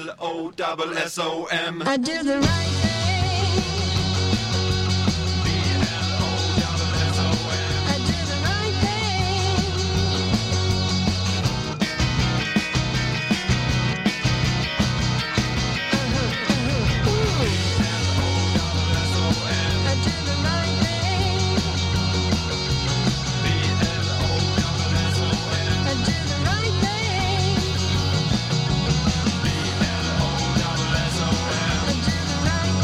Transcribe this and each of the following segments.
B-L-O-S-S-O-M. I do the right thing. I do the right thing. Ooh. I do the right thing. I do the right thing. I do the right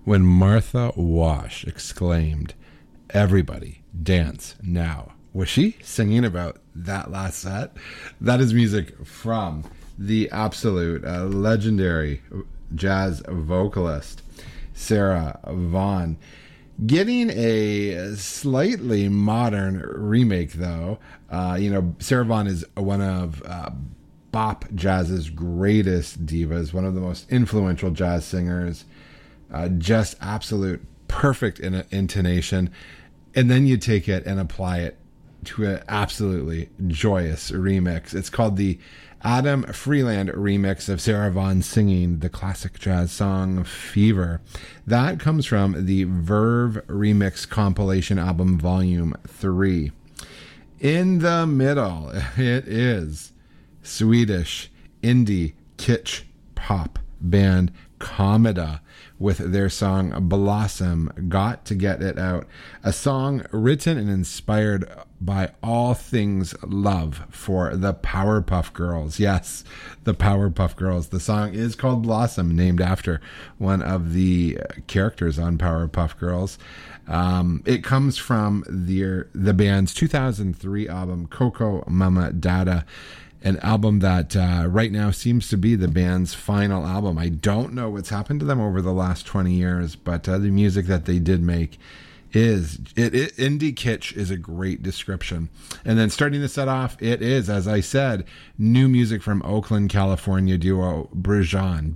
when Martha Wash exclaimed, "Everybody dance now." Was she singing about that last set? That is music from the absolute legendary jazz vocalist, Sarah Vaughan. Getting a slightly modern remake, though. Sarah Vaughan is one of bop jazz's greatest divas, one of the most influential jazz singers, just absolute perfect intonation. And then you take it and apply it to an absolutely joyous remix. It's called the Adam Freeland remix of Sarah Vaughan singing the classic jazz song Fever. That comes from the Verve Remix compilation album Volume 3. In the middle, it is Swedish indie kitsch pop band Komeda with their song Blossom, Got to Get It Out, a song written and inspired by all things love for the Powerpuff Girls. Yes, the Powerpuff Girls. The song is called Blossom, named after one of the characters on Powerpuff Girls. It comes from the band's 2003 album Coco Mama Dada, an album that right now seems to be the band's final album. I don't know what's happened to them over the last 20 years, but the music that they did make is indie kitsch is a great description. And then starting the set off, it is, as I said, new music from Oakland, California duo Brijean,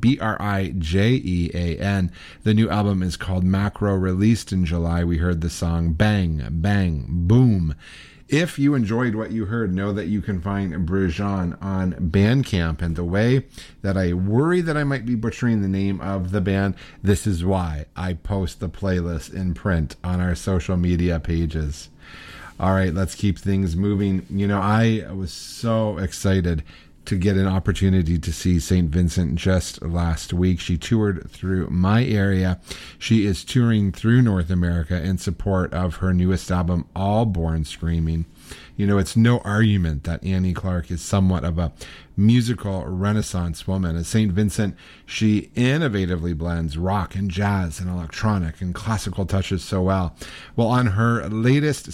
Brijean. The new album is called Macro. Released in July. We heard the song Bang Bang Boom. If you enjoyed what you heard, know that you can find Brijean on Bandcamp. And the way that I worry that I might be butchering the name of the band, this is why I post the playlist in print on our social media pages. All right, let's keep things moving. I was so excited to get an opportunity to see St. Vincent just last week. She toured through my area. She is touring through North America in support of her newest album, All Born Screaming. It's no argument that Annie Clark is somewhat of a musical renaissance woman. At St. Vincent, she innovatively blends rock and jazz and electronic and classical touches so well. Well, on her latest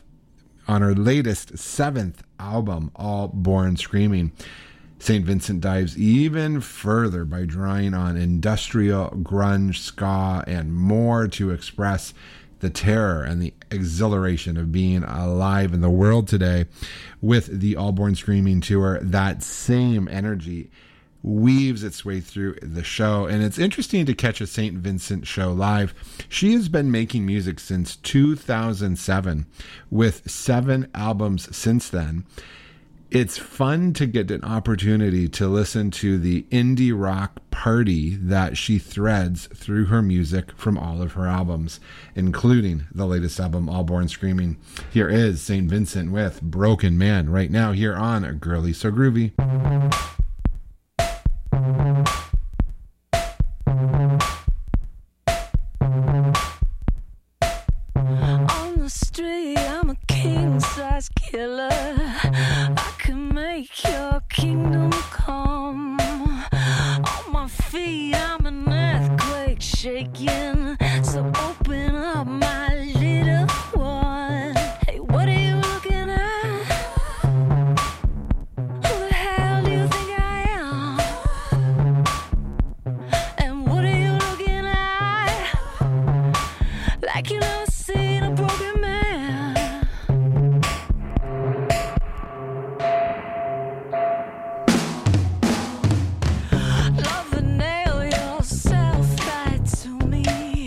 7th album, All Born Screaming, St. Vincent dives even further by drawing on industrial, grunge, ska, and more to express the terror and the exhilaration of being alive in the world today. With the All Born Screaming tour, that same energy weaves its way through the show, and it's interesting to catch a St. Vincent show live. She has been making music since 2007, with 7 albums since then. It's fun to get an opportunity to listen to the indie rock party that she threads through her music from all of her albums, including the latest album, All Born Screaming. Here is St. Vincent with Broken Man right now here on Girly So Groovy. On the street, I'm a king-size killer. I can make your kingdom come. On my feet, I'm an earthquake shaking. So open up, my little one. Hey, what are you looking at? Who the hell do you think I am? And what are you looking at? Like you never seen a broken man. Love and nail yourself right to me.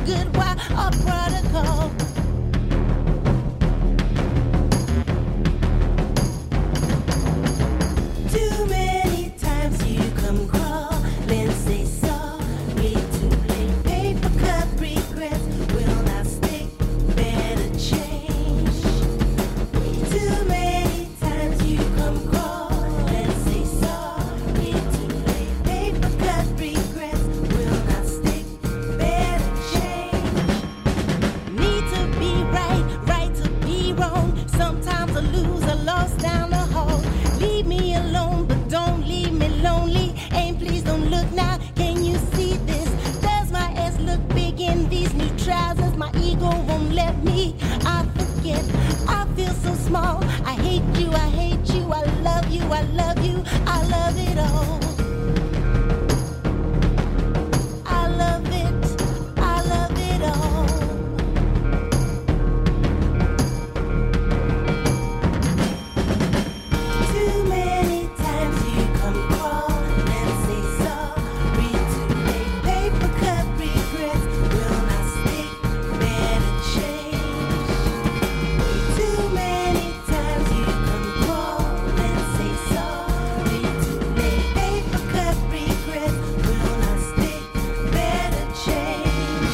good while a prodigal. Too many times you come crawling, say sorry, too late. Paper cut regrets will not stick, better change. Too many times you come crawling, say sorry, too late. Paper cut regrets will not stick, better change. Need to be right, right to be wrong. Sometimes I lose, I lost down the hall. Leave me alone, but don't leave me lonely. And please don't look now, can you see this? Does my ass look big in these new trousers? My ego won't let me, I forget. I feel so small, I hate you, I hate you. I love you, I love you, I love it all. I love it all. Too many times you come crawling and say sorry, too late. Paper cut regrets will not stick, better change. Too many times you come crawling and say sorry, too late. Paper cut regrets will not stick, better change.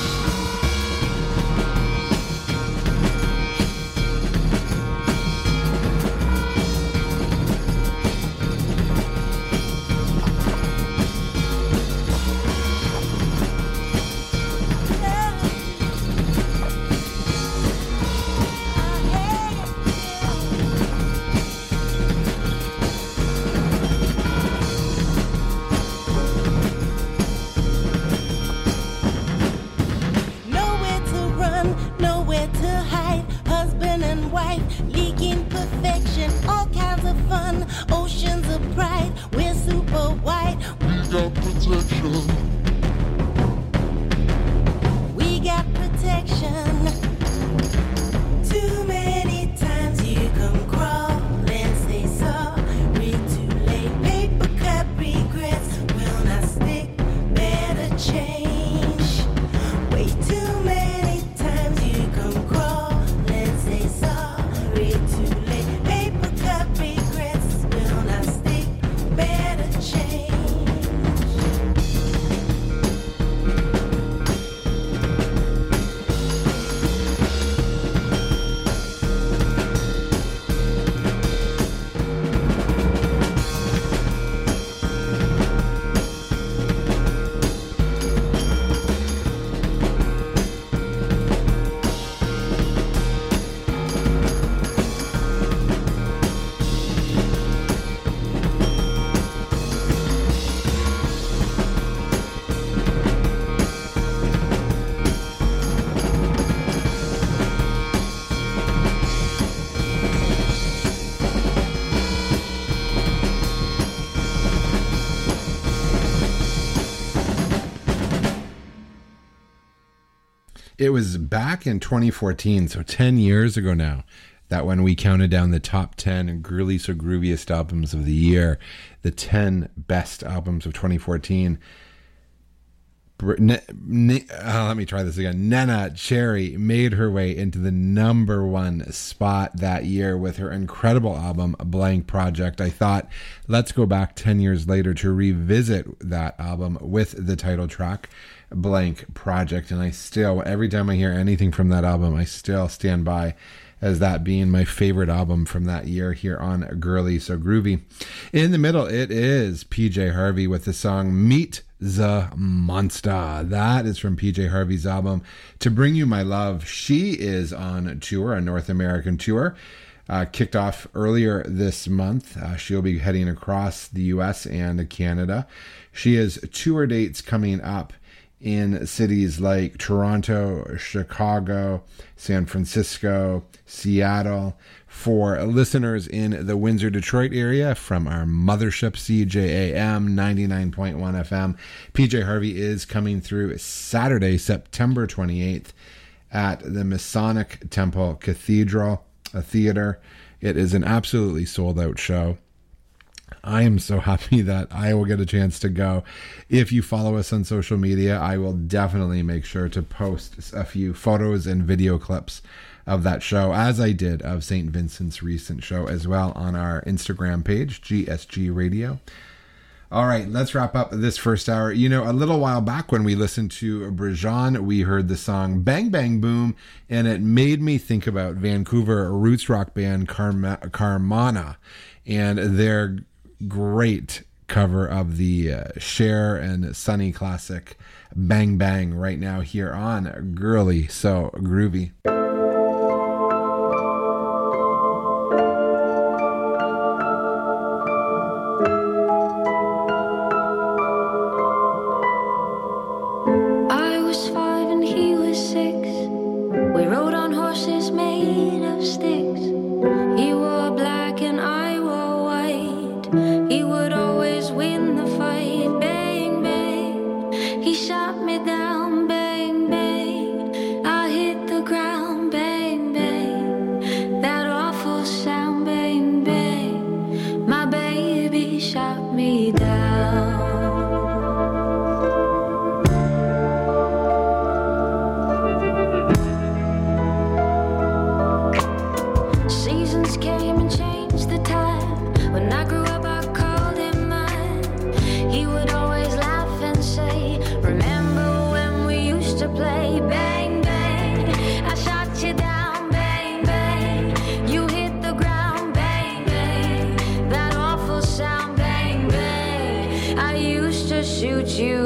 Nowhere to run, nowhere to hide. Husband and wife, leaking perfection. All kinds of fun, oceans of pride. We're super white. We got protection. We got protection. Too many times you come crawling, say sorry, too late. Paper cut regrets will not stick, better change. Way too many times you come crawling, say sorry, too late. Paper cut regrets will not stick, better change. It was back in 2014, so 10 years ago now, that when we counted down the top 10 Girly So Grooviest albums of the year, the 10 best albums of 2014. Let me try this again. Neneh Cherry made her way into the number one spot that year with her incredible album, Blank Project. I thought, let's go back 10 years later to revisit that album with the title track, Blank Project. And I still, every time I hear anything from that album, I still stand by as that being my favorite album from that year here on Girly So Groovy. In the middle, it is PJ Harvey with the song Meet the Monster. That is from PJ Harvey's album To Bring You My Love. She is on tour, a North American tour. Kicked off earlier this month. She'll be heading across the US and Canada. She has tour dates coming up in cities like Toronto, Chicago, San Francisco, Seattle. For listeners in the Windsor, Detroit area from our mothership CJAM 99.1 FM, PJ Harvey is coming through Saturday, September 28th at the Masonic Temple Cathedral Theater. It is an absolutely sold out show. I am so happy that I will get a chance to go. If you follow us on social media, I will definitely make sure to post a few photos and video clips of that show, as I did of St. Vincent's recent show as well, on our Instagram page, GSG Radio. All right, let's wrap up this first hour. You know, a little while back when we listened to Brajan, we heard the song Bang Bang Boom, and it made me think about Vancouver roots rock band Carmana and their great cover of the Cher and Sunny classic Bang Bang right now here on Girly So Groovy. I was 5 and he was 6. We rode on horses made of sticks. He wore black and I wore white. He would always win the fight. Bang, bang. He shot me down. Bang, bang. I hit the ground. Bang, bang. That awful sound. Bang, bang. My baby shot me down. Seasons came and changed the time. When I grew up, I called him mine. He would always laugh and say, remember when we used to play? Bang, bang, I shot you down. Bang, bang, you hit the ground. Bang, bang, that awful sound. Bang, bang, I used to shoot you